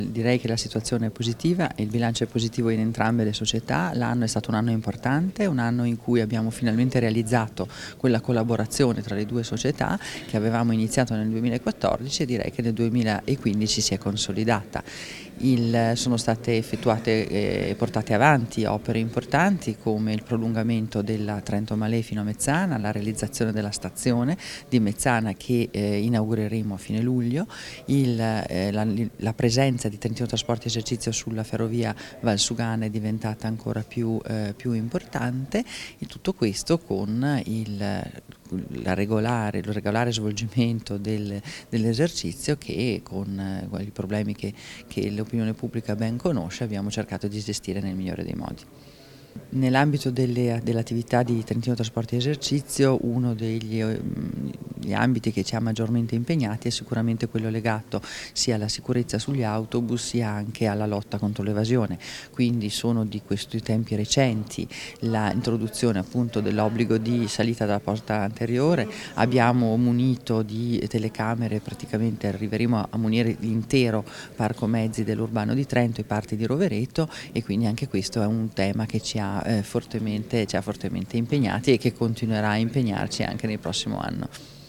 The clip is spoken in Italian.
Direi che la situazione è positiva e il bilancio è positivo in entrambe le società. L'anno è stato un anno importante, un anno in cui abbiamo finalmente realizzato quella collaborazione tra le due società che avevamo iniziato nel 2014 e direi che nel 2015 si è consolidata. Sono state effettuate e portate avanti opere importanti come il prolungamento della Trento-Malé fino a Mezzana, la realizzazione della stazione di Mezzana che inaugureremo a fine luglio, la presenza di Trentino Trasporti Esercizio sulla ferrovia Valsugana è diventata ancora più importante, e tutto questo con il regolare svolgimento dell'esercizio che con i problemi che l'opinione pubblica ben conosce abbiamo cercato di gestire nel migliore dei modi. Nell'ambito dell'attività di Trentino Trasporti Esercizio, uno degli ambiti che ci ha maggiormente impegnati è sicuramente quello legato sia alla sicurezza sugli autobus sia anche alla lotta contro l'evasione. Quindi sono di questi tempi recenti l'introduzione appunto dell'obbligo di salita dalla porta anteriore. Abbiamo munito di telecamere, praticamente arriveremo a munire l'intero parco mezzi dell'Urbano di Trento e parti di Rovereto, e quindi anche questo è un tema che ci ha fortemente impegnati e che continuerà a impegnarci anche nel prossimo anno.